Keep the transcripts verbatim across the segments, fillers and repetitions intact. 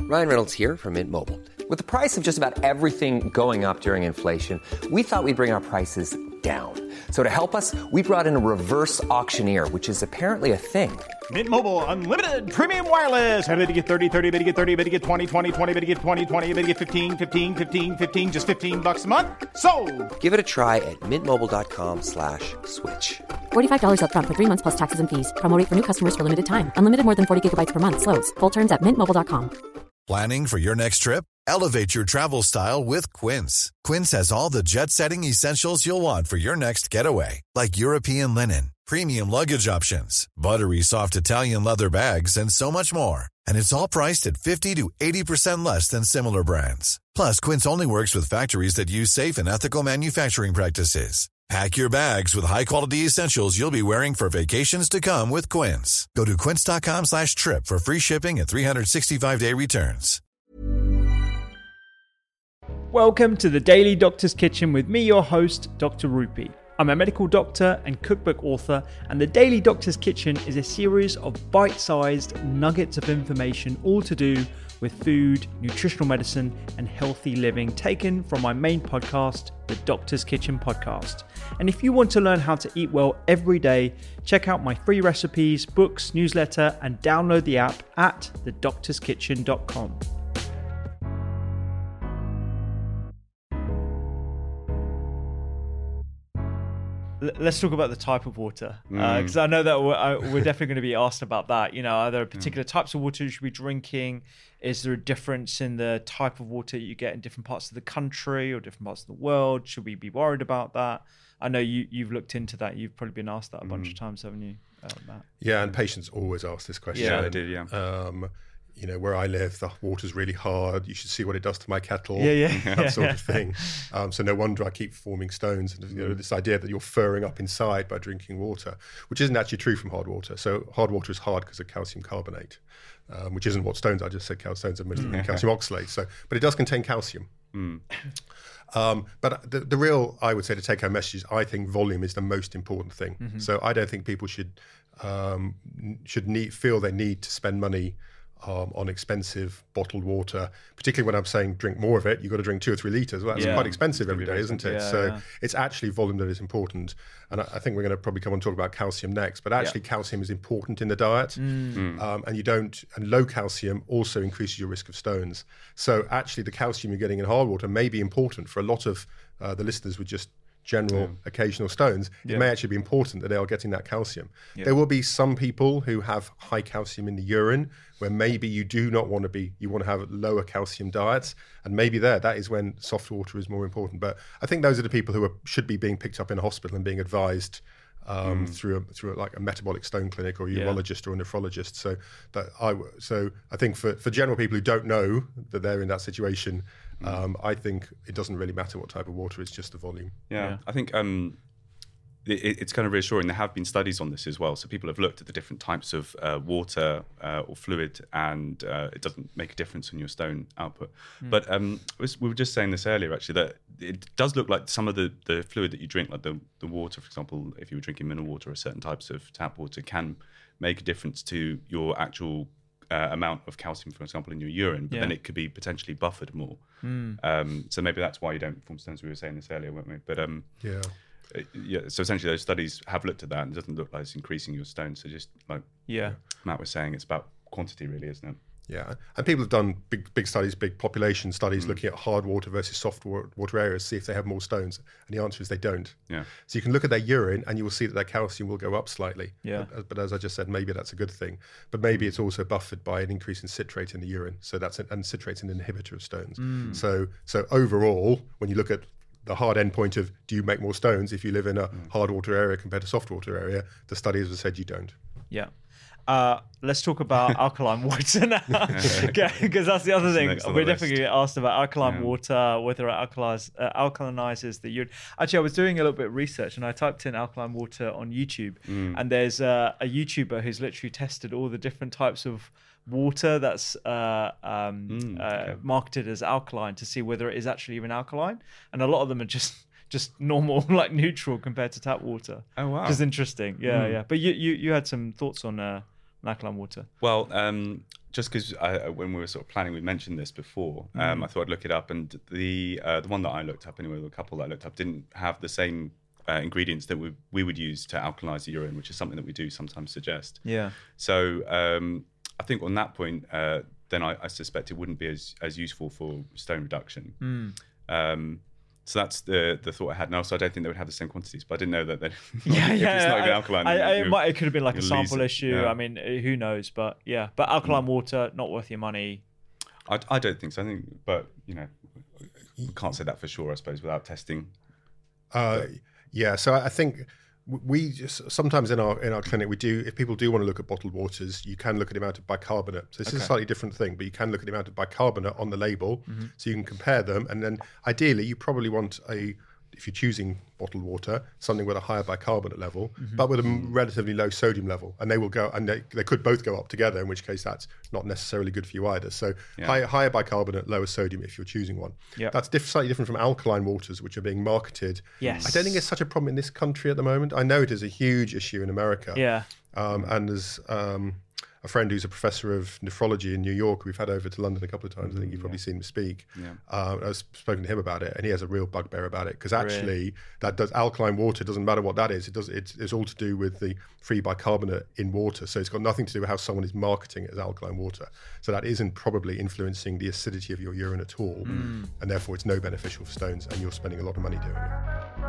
Ryan Reynolds here from Mint Mobile. With the price of just about everything going up during inflation, we thought we'd bring our prices down. So to help us, we brought in a reverse auctioneer, which is apparently a thing. Mint Mobile Unlimited Premium Wireless. How to get thirty, thirty, how to get thirty, how to get twenty, twenty, twenty, how to get twenty, twenty, how to get fifteen, fifteen, fifteen, fifteen, just fifteen bucks a month? Sold! Give it a try at mintmobile.com slash switch. forty-five dollars up front for three months plus taxes and fees. Promo rate for new customers for limited time. Unlimited more than forty gigabytes per month. Slows full terms at mint mobile dot com. Planning for your next trip? Elevate your travel style with Quince. Quince has all the jet-setting essentials you'll want for your next getaway, like European linen, premium luggage options, buttery soft Italian leather bags, and so much more. And it's all priced at fifty to eighty percent less than similar brands. Plus, Quince only works with factories that use safe and ethical manufacturing practices. Pack your bags with high-quality essentials you'll be wearing for vacations to come with Quince. Go to quince.com slash trip for free shipping and three sixty-five day returns. Welcome to the Daily Doctor's Kitchen with me, your host, Doctor Rupy. I'm a medical doctor and cookbook author, and the Daily Doctor's Kitchen is a series of bite-sized nuggets of information all to do with food, nutritional medicine, and healthy living, taken from my main podcast, the Doctor's Kitchen Podcast. And if you want to learn how to eat well every day, check out my free recipes, books, newsletter, and download the app at the doctors kitchen dot com. Let's talk about the type of water, because mm. uh, I know that we're, uh, we're definitely going to be asked about that. You know, are there particular mm. types of water you should be drinking? Is there a difference in the type of water you get in different parts of the country or different parts of the world? Should we be worried about that? I know you, you've looked into that. You've probably been asked that a bunch mm. of times, haven't you, uh, Matt? Yeah, and patients always ask this question. Yeah, they do, yeah. Um, you know, where I live, the water's really hard. You should see what it does to my kettle. Yeah, yeah. That sort of thing. Um, so no wonder I keep forming stones. And, you know, this idea that you're furring up inside by drinking water, which isn't actually true from hard water. So hard water is hard because of calcium carbonate, um, which isn't what stones, I just said stones are mm. calcium oxalate. So, but it does contain calcium. Mm. Um, but the, the real, I would say, to take home message is, I think volume is the most important thing. Mm-hmm. So I don't think people should um, should need, feel they need to spend money Um, on expensive bottled water, particularly when I'm saying drink more of it. You've got to drink two or three litres. Well, that's yeah. quite expensive every day, isn't it? Yeah, so yeah. it's actually volume that is important. And I, I think we're going to probably come on and talk about calcium next, but actually yeah. calcium is important in the diet. Mm. Um, and you don't, and low calcium also increases your risk of stones. So actually the calcium you're getting in hard water may be important for a lot of uh, the listeners with just general yeah. occasional stones. It yeah. may actually be important that they are getting that calcium. Yeah. There will be some people who have high calcium in the urine where maybe you do not want to be, you want to have lower calcium diets, and maybe there, that is when soft water is more important. But I think those are the people who are, should be being picked up in a hospital and being advised um, mm. through a, through a, like a metabolic stone clinic or a urologist yeah. or a nephrologist. So that I so I think for, for general people who don't know that they're in that situation, Um, I think it doesn't really matter what type of water, it's just the volume. Yeah, yeah. I think um, it, it's kind of reassuring. There have been studies on this as well. So people have looked at the different types of uh, water uh, or fluid, and uh, it doesn't make a difference on your stone output. Mm. But um, we were just saying this earlier, actually, that it does look like some of the, the fluid that you drink, like the, the water, for example, if you were drinking mineral water or certain types of tap water, can make a difference to your actual Uh, amount of calcium, for example, in your urine, but yeah. then it could be potentially buffered more. Mm. Um, so maybe that's why you don't form stones. We were saying this earlier, weren't we? But um, yeah. Uh, yeah. So essentially, those studies have looked at that, and it doesn't look like it's increasing your stones. So just like yeah. Matt was saying, it's about quantity, really, isn't it? Yeah, and people have done big, big studies, big population studies, mm. looking at hard water versus soft water areas, see if they have more stones, and the answer is they don't. Yeah. So you can look at their urine, and you will see that their calcium will go up slightly. Yeah. But, but as I just said, maybe that's a good thing. But maybe it's also buffered by an increase in citrate in the urine. So that's an, and citrate's an inhibitor of stones. Mm. So so overall, when you look at the hard end point of do you make more stones if you live in a mm. hard water area compared to soft water area, the studies have said you don't. Yeah. Uh, let's talk about alkaline water now, because that's the other thing. We're definitely get asked about alkaline yeah. water, whether it alkalize, uh, alkalinizes the urine. Actually, I was doing a little bit of research, and I typed in alkaline water on YouTube, mm. and there's uh, a YouTuber who's literally tested all the different types of water that's uh, um, mm, okay. uh, marketed as alkaline to see whether it is actually even alkaline, and a lot of them are just just normal, like neutral compared to tap water. Oh wow, which is interesting. Yeah, mm. yeah. But you, you you had some thoughts on uh, alkaline water. Well, um, just because when we were sort of planning, we mentioned this before. Um, Mm. I thought I'd look it up, and the uh, the one that I looked up anyway, the couple that I looked up didn't have the same uh, ingredients that we we would use to alkalinize the urine, which is something that we do sometimes suggest. Yeah. So um, I think on that point, uh, then I, I suspect it wouldn't be as as useful for stone reduction. Mm. Um, So that's the the thought I had. And also, I don't think they would have the same quantities, but I didn't know that. Then, Yeah, if yeah. it's not even I- alkaline, I, I, you- it, might, it could have been like a you'll lose sample it. issue. Yeah. I mean, uh, who knows? But yeah, but alkaline water, not worth your money. I, I don't think so. I think, but you know, we can't say that for sure. I suppose without testing. Uh, yeah, so I I think we just, sometimes in our in our clinic we do, if people do want to look at bottled waters, you can look at the amount of bicarbonate. So this is a slightly different thing, but you can look at the amount of bicarbonate on the label, Mm-hmm. so you can compare them. And then ideally, you probably want a, if you're choosing bottled water, something with a higher bicarbonate level, Mm-hmm. but with a m- relatively low sodium level. And they will go, and they, they could both go up together, in which case that's not necessarily good for you either. So Yeah. high, higher bicarbonate, lower sodium if you're choosing one. Yep. That's diff- slightly different from alkaline waters, which are being marketed. Yes. I don't think it's such a problem in this country at the moment. I know it is a huge issue in America. Yeah. Um, and there's um, a friend who's a professor of nephrology in New York, we've had over to London a couple of times. I think you've probably seen him speak. Yeah. Uh, I've spoken to him about it, and he has a real bugbear about it because actually, that does alkaline water. Doesn't matter what that is. It does. It's, it's all to do with the free bicarbonate in water. So it's got nothing to do with how someone is marketing it as alkaline water. So that isn't probably influencing the acidity of your urine at all, and therefore it's no beneficial for stones, and you're spending a lot of money doing it.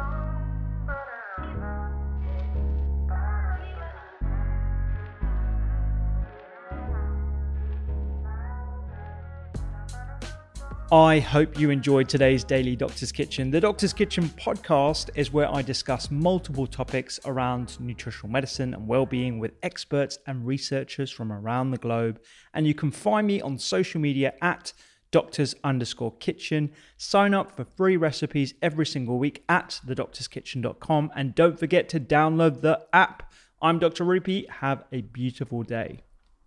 I hope you enjoyed today's Daily Doctor's Kitchen. The Doctor's Kitchen podcast is where I discuss multiple topics around nutritional medicine and well-being with experts and researchers from around the globe. And you can find me on social media at doctors underscore kitchen. Sign up for free recipes every single week at the doctors kitchen dot com. And don't forget to download the app. I'm Doctor Rupy. Have a beautiful day.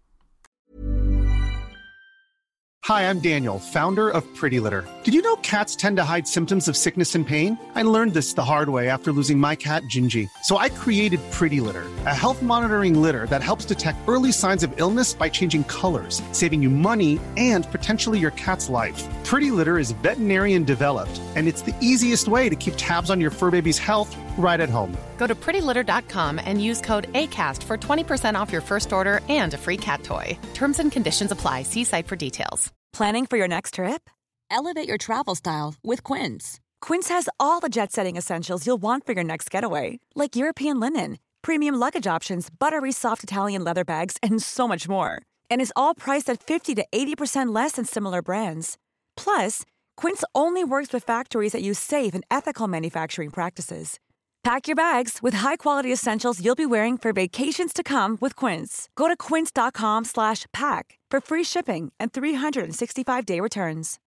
Hi, I'm Daniel, founder of Pretty Litter. Did you know cats tend to hide symptoms of sickness and pain? I learned this the hard way after losing my cat, Gingy. So I created Pretty Litter, a health monitoring litter that helps detect early signs of illness by changing colors, saving you money and potentially your cat's life. Pretty Litter is veterinarian developed, and it's the easiest way to keep tabs on your fur baby's health right at home. Go to pretty litter dot com and use code ACAST for twenty percent off your first order and a free cat toy. Terms and conditions apply. See site for details. Planning for your next trip? Elevate your travel style with Quince. Quince has all the jet-setting essentials you'll want for your next getaway, like European linen, premium luggage options, buttery soft Italian leather bags, and so much more. And is all priced at fifty to eighty percent less than similar brands. Plus, Quince only works with factories that use safe and ethical manufacturing practices. Pack your bags with high-quality essentials you'll be wearing for vacations to come with Quince. Go to quince dot com slash pack for free shipping and three sixty-five day returns.